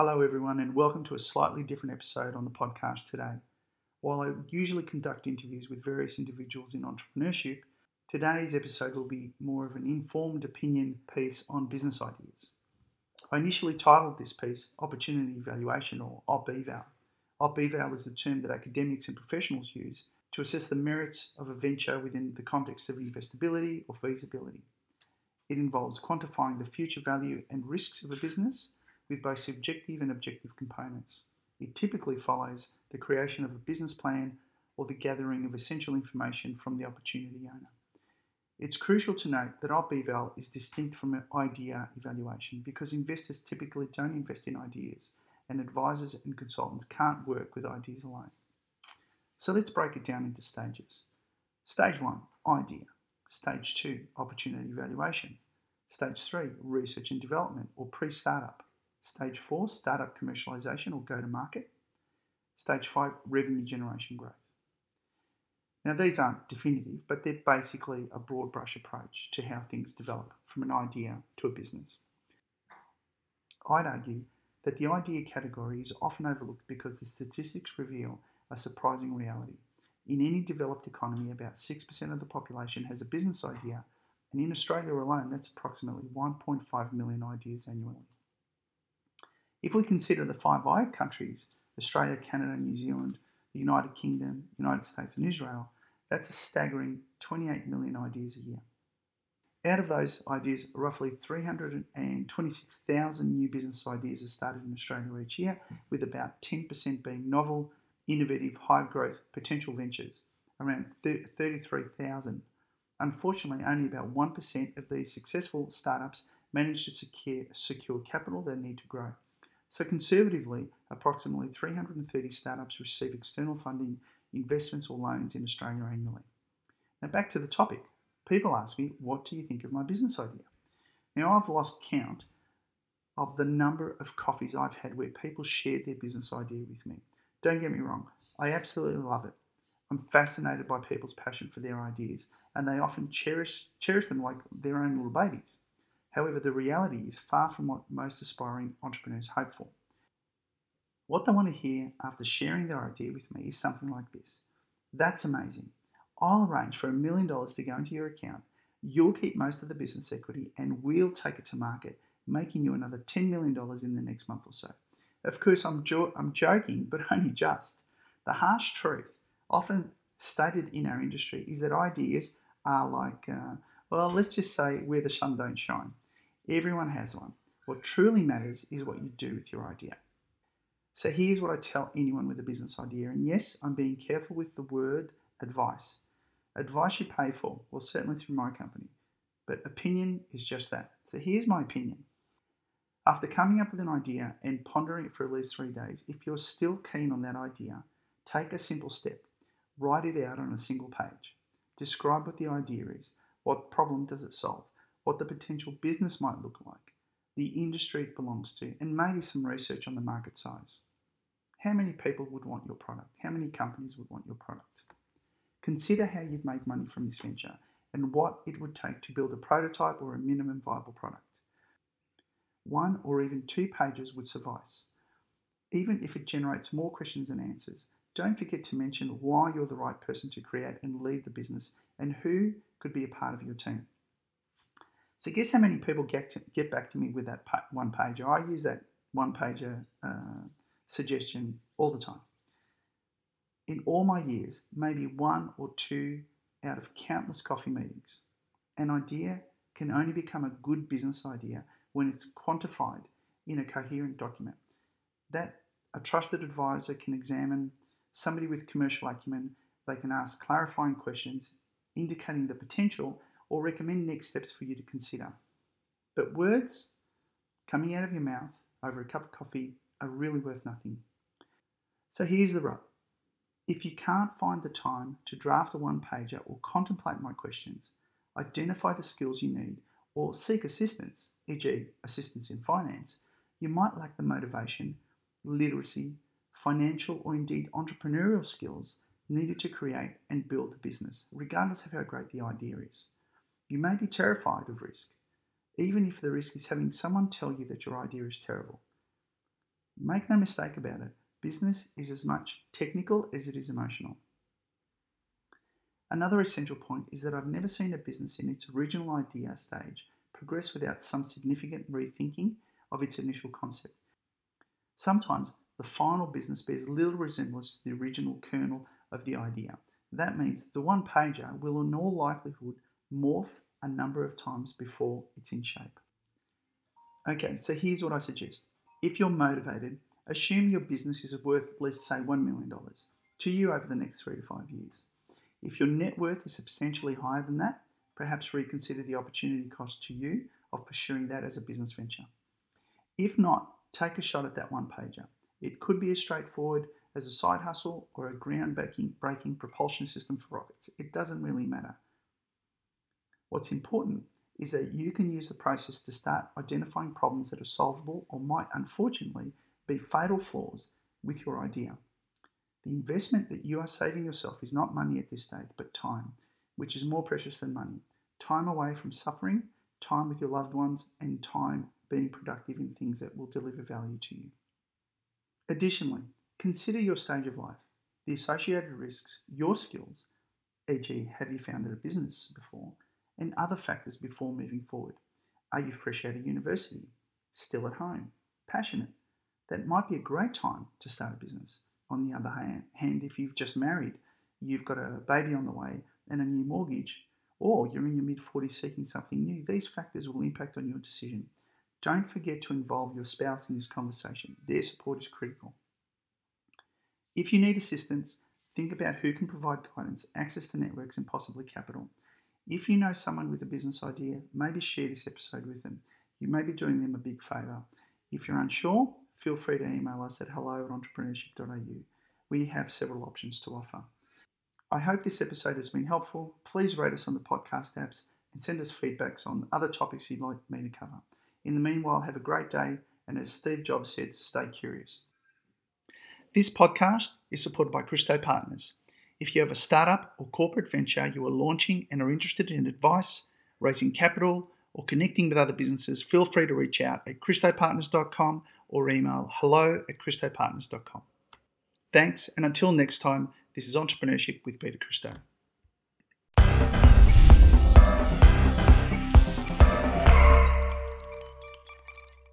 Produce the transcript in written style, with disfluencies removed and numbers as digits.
Hello, everyone, and welcome to a slightly different episode on the podcast today. While I usually conduct interviews with various individuals in entrepreneurship, today's episode will be more of an informed opinion piece on business ideas. I initially titled this piece Opportunity Evaluation, or OP-Eval. OP-Eval is the term that academics and professionals use to assess the merits of a venture within the context of investability or feasibility. It involves quantifying the future value and risks of a business with both subjective and objective components. It typically follows the creation of a business plan or the gathering of essential information from the opportunity owner. It's crucial to note that OP-Eval is distinct from an idea evaluation because investors typically don't invest in ideas and advisors and consultants can't work with ideas alone. So let's break it down into stages. Stage 1, idea. Stage 2, opportunity evaluation. Stage 3, research and development or pre-startup. Stage 4, startup commercialization or go-to-market. Stage 5, revenue generation growth. Now, these aren't definitive, but they're basically a broad brush approach to how things develop from an idea to a business. I'd argue that the idea category is often overlooked because the statistics reveal a surprising reality. In any developed economy, about 6% of the population has a business idea, and in Australia alone, that's approximately 1.5 million ideas annually. If we consider the 5 I countries, Australia, Canada, New Zealand, the United Kingdom, United States and Israel, that's a staggering 28 million ideas a year. Out of those ideas, roughly 326,000 new business ideas are started in Australia each year, with about 10% being novel, innovative, high-growth potential ventures, around 33,000. Unfortunately, only about 1% of these successful startups manage to secure capital they need to grow. So conservatively, approximately 330 startups receive external funding, investments or loans in Australia annually. Now back to the topic. People ask me, what do you think of my business idea? Now I've lost count of the number of coffees I've had where people shared their business idea with me. Don't get me wrong, I absolutely love it. I'm fascinated by people's passion for their ideas, and they often cherish them like their own little babies. However, the reality is far from what most aspiring entrepreneurs hope for. What they want to hear after sharing their idea with me is something like this. That's amazing. I'll arrange for $1 million to go into your account. You'll keep most of the business equity and we'll take it to market, making you another $10 million in the next month or so. Of course, I'm joking, but only just. The harsh truth, often stated in our industry, is that ideas are like, let's just say where the sun don't shine. Everyone has one. What truly matters is what you do with your idea. So here's what I tell anyone with a business idea, and yes, I'm being careful with the word advice. Advice you pay for, well, certainly through my company, but opinion is just that. So here's my opinion. After coming up with an idea and pondering it for at least 3 days, if you're still keen on that idea, take a simple step. Write it out on a single page. Describe what the idea is. What problem does it solve? What the potential business might look like, the industry it belongs to, and maybe some research on the market size. How many people would want your product? How many companies would want your product? Consider how you'd make money from this venture and what it would take to build a prototype or a minimum viable product. 1 or even 2 pages would suffice. Even if it generates more questions than answers, don't forget to mention why you're the right person to create and lead the business and who could be a part of your team. So guess how many people get back to me with that one pager? I use that one pager suggestion all the time. In all my years, maybe 1 or 2 out of countless coffee meetings, an idea can only become a good business idea when it's quantified in a coherent document that a trusted advisor can examine, somebody with commercial acumen, they can ask clarifying questions indicating the potential or recommend next steps for you to consider. But words coming out of your mouth over a cup of coffee are really worth nothing. So here's the rub. If you can't find the time to draft a one-pager or contemplate my questions, identify the skills you need, or seek assistance, e.g. assistance in finance, you might lack the motivation, literacy, financial or indeed entrepreneurial skills needed to create and build a business, regardless of how great the idea is. You may be terrified of risk, even if the risk is having someone tell you that your idea is terrible. Make no mistake about it, business is as much technical as it is emotional. Another essential point is that I've never seen a business in its original idea stage progress without some significant rethinking of its initial concept. Sometimes the final business bears little resemblance to the original kernel of the idea. That means the one pager will in all likelihood morph a number of times before it's in shape. Okay, so here's what I suggest. If you're motivated, assume your business is worth at least, say, $1 million to you over the next 3 to 5 years. If your net worth is substantially higher than that, perhaps reconsider the opportunity cost to you of pursuing that as a business venture. If not, take a shot at that one pager. It could be as straightforward as a side hustle or a ground-breaking propulsion system for rockets. It doesn't really matter. What's important is that you can use the process to start identifying problems that are solvable or might unfortunately be fatal flaws with your idea. The investment that you are saving yourself is not money at this stage, but time, which is more precious than money. Time away from suffering, time with your loved ones, and time being productive in things that will deliver value to you. Additionally, consider your stage of life, the associated risks, your skills, e.g., have you founded a business before, and other factors before moving forward. Are you fresh out of university, still at home, passionate? That might be a great time to start a business. On the other hand, if you've just married, you've got a baby on the way and a new mortgage, or you're in your mid-40s seeking something new, these factors will impact on your decision. Don't forget to involve your spouse in this conversation. Their support is critical. If you need assistance, think about who can provide guidance, access to networks, and possibly capital. If you know someone with a business idea, maybe share this episode with them. You may be doing them a big favour. If you're unsure, feel free to email us at hello@entrepreneurship.au. We have several options to offer. I hope this episode has been helpful. Please rate us on the podcast apps and send us feedbacks on other topics you'd like me to cover. In the meanwhile, have a great day, and as Steve Jobs said, stay curious. This podcast is supported by Christo Partners. If you have a startup or corporate venture you are launching and are interested in advice, raising capital, or connecting with other businesses, feel free to reach out at christopartners.com or email hello@christopartners.com. Thanks, and until next time, this is Entrepreneurship with Peter Christo.